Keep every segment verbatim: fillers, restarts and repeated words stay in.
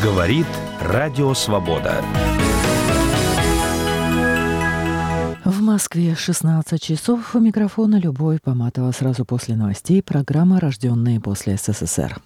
Говорит Радио Свобода. В Москве шестнадцать часов. У микрофона Любовь Поматова. Сразу после новостей программа «Рожденные после СССР».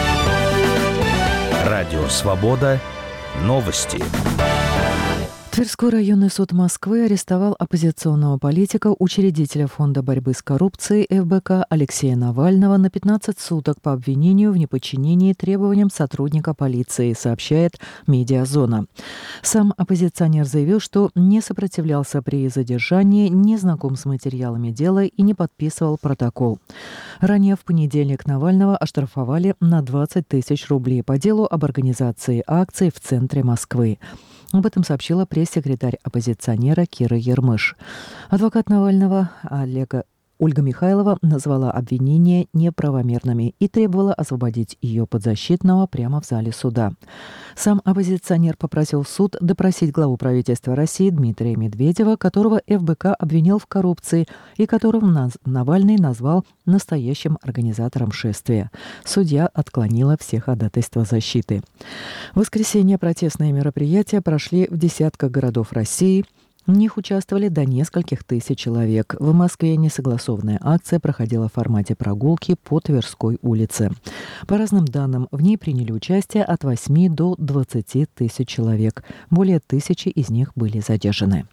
Радио Свобода. Новости. Тверской районный суд Москвы арестовал оппозиционного политика, учредителя Фонда борьбы с коррупцией эф бэ ка Алексея Навального на пятнадцать суток по обвинению в неподчинении требованиям сотрудника полиции, сообщает «Медиазона». Сам оппозиционер заявил, что не сопротивлялся при задержании, не знаком с материалами дела и не подписывал протокол. Ранее в понедельник Навального оштрафовали на двадцать тысяч рублей по делу об организации акций в центре Москвы. Об этом сообщила пресс-секретарь оппозиционера Кира Ермыш. Адвокат Навального Олега Ольга Михайлова назвала обвинения неправомерными и требовала освободить ее подзащитного прямо в зале суда. Сам оппозиционер попросил суд допросить главу правительства России Дмитрия Медведева, которого эф бэ ка обвинил в коррупции и которого Навальный назвал настоящим организатором шествия. Судья отклонила все ходатайства защиты. В воскресенье протестные мероприятия прошли в десятках городов России. В них участвовали до нескольких тысяч человек. В Москве несогласованная акция проходила в формате прогулки по Тверской улице. По разным данным, в ней приняли участие от восьми до двадцати тысяч человек. Более тысячи из них были задержаны.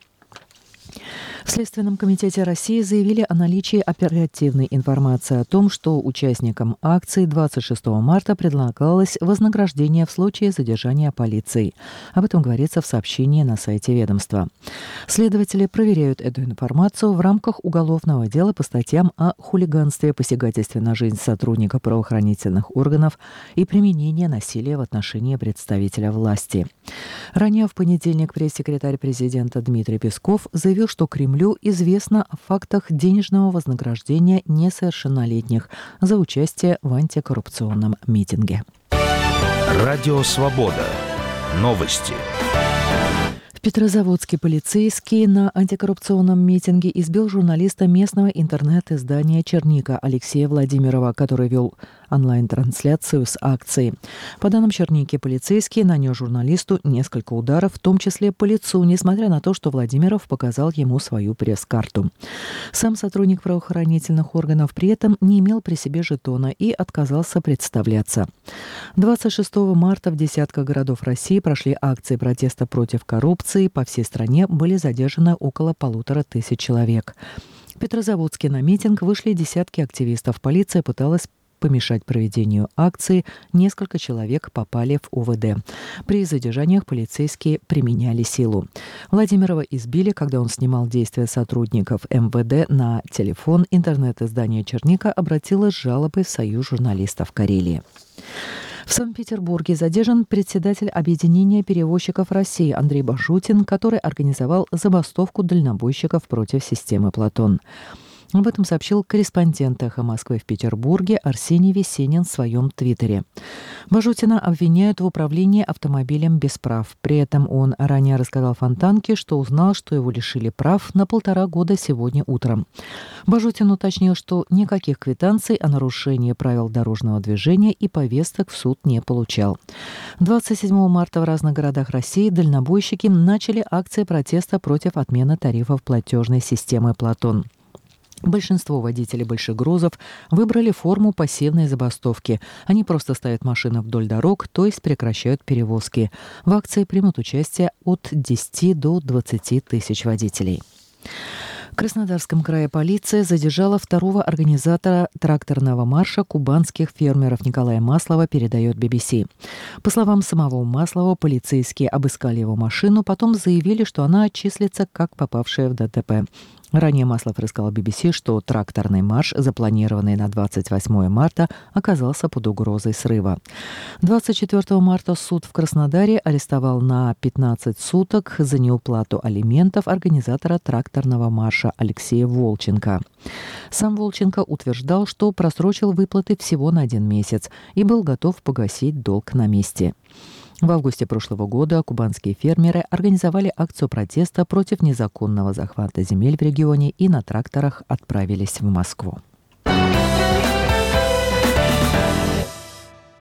В Следственном комитете России заявили о наличии оперативной информации о том, что участникам акции двадцать шестого марта предлагалось вознаграждение в случае задержания полицией. Об этом говорится в сообщении на сайте ведомства. Следователи проверяют эту информацию в рамках уголовного дела по статьям о хулиганстве, посягательстве на жизнь сотрудника правоохранительных органов и применении насилия в отношении представителя власти. Ранее в понедельник пресс-секретарь президента Дмитрий Песков заявил, что Кремлю известно о фактах денежного вознаграждения несовершеннолетних за участие в антикоррупционном митинге. Радио Свобода. Новости. В Петрозаводске полицейский на антикоррупционном митинге избил журналиста местного интернет-издания «Черника» Алексея Владимирова, который вел онлайн-трансляцию с акции. По данным «Черники», полицейский нанес журналисту несколько ударов, в том числе по лицу, несмотря на то, что Владимиров показал ему свою пресс-карту. Сам сотрудник правоохранительных органов при этом не имел при себе жетона и отказался представляться. двадцать шестого марта в десятках городов России прошли акции протеста против коррупции. По всей стране были задержаны около полутора тысяч человек. В Петрозаводске на митинг вышли десятки активистов. Полиция пыталась помешать проведению акции. Несколько человек попали в о вэ дэ. При задержаниях полицейские применяли силу. Владимирова избили, когда он снимал действия сотрудников эм вэ дэ на телефон. Интернет-издание «Черника» обратилось с жалобой в Союз журналистов Карелии. В Санкт-Петербурге задержан председатель Объединения перевозчиков России Андрей Бажутин, который организовал забастовку дальнобойщиков против системы «Платон». Об этом сообщил корреспондент «Эхо Москвы» в Петербурге Арсений Весенин в своем твиттере. Бажутина обвиняют в управлении автомобилем без прав. При этом он ранее рассказал Фонтанке, что узнал, что его лишили прав на полтора года сегодня утром. Бажутин уточнил, что никаких квитанций о нарушении правил дорожного движения и повесток в суд не получал. двадцать седьмого марта в разных городах России дальнобойщики начали акции протеста против отмены тарифов платежной системы «Платон». Большинство водителей больших грузов выбрали форму пассивной забастовки. Они просто ставят машины вдоль дорог, то есть прекращают перевозки. В акции примут участие от десяти до двадцати тысяч водителей. В Краснодарском крае полиция задержала второго организатора тракторного марша кубанских фермеров Николая Маслова, передает би би си. По словам самого Маслова, полицейские обыскали его машину, потом заявили, что она отчислится как попавшая в дэ тэ пэ. Ранее Маслов рассказал би би си, что тракторный марш, запланированный на двадцать восьмое марта, оказался под угрозой срыва. двадцать четвёртого марта суд в Краснодаре арестовал на пятнадцать суток за неуплату алиментов организатора тракторного марша Алексея Волченко. Сам Волченко утверждал, что просрочил выплаты всего на один месяц и был готов погасить долг на месте. В августе прошлого года кубанские фермеры организовали акцию протеста против незаконного захвата земель в регионе и на тракторах отправились в Москву.